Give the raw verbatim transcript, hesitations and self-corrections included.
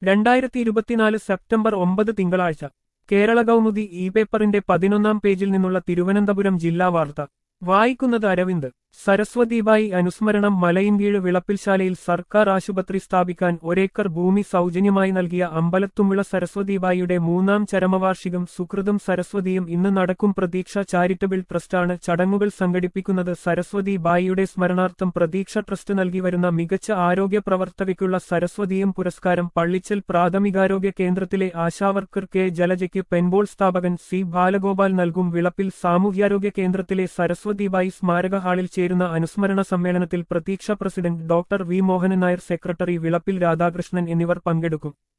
രണ്ടായിരത്തി ഇരുപത്തിനാല് സെപ്റ്റംബർ ഒമ്പത് തിങ്കളാഴ്ച കേരള കൗമുദി ഇ പേപ്പറിന്റെ പതിനൊന്നാം പേജിൽ നിന്നുള്ള തിരുവനന്തപുരം ജില്ലാ വാർത്ത വായിക്കുന്നത് അരവിന്ദ്. സരസ്വതിബായി അനുസ്മരണം. മലയിൻകീഴ് വിളപ്പിൽശാലയിൽ സർക്കാർ ആശുപത്രി സ്ഥാപിക്കാൻ ഒരേക്കർ ഭൂമി സൗജന്യമായി നൽകിയ അമ്പലത്തുമ്പിള സരസ്വതിബായിയുടെ മൂന്നാം ചരമവാർഷികം സുകൃതം സരസ്വതിയും ഇന്ന് നടക്കും. പ്രതീക്ഷ ചാരിറ്റബിൾ ട്രസ്റ്റാണ് ചടങ്ങുകൾ സംഘടിപ്പിക്കുന്നത്. സരസ്വതി ബായിയുടെ സ്മരണാർത്ഥം പ്രതീക്ഷ ട്രസ്റ്റ് നൽകി വരുന്ന മികച്ച ആരോഗ്യ പ്രവർത്തകയ്ക്കുള്ള സരസ്വതിയും പുരസ്കാരം പള്ളിച്ചൽ പ്രാഥമികാരോഗ്യ കേന്ദ്രത്തിലെ ആശാവർക്കർ കെ ജലജയ്ക്ക് പെൻബോൾ സ്ഥാപകൻ സി ബാലഗോപാൽ നൽകും. വിളപ്പിൽ സാമൂഹ്യാരോഗ്യ കേന്ദ്രത്തിലെ സരസ്വതിബായി സ്മാരക ഹാളിൽ ചേരുന്ന അനുസ്മരണ സമ്മേളനത്തിൽ Pratheeksha president doctor V Mohanan Nair, secretary Vilappil Radhakrishnan എന്നിവർ പങ്കെടുക്കും.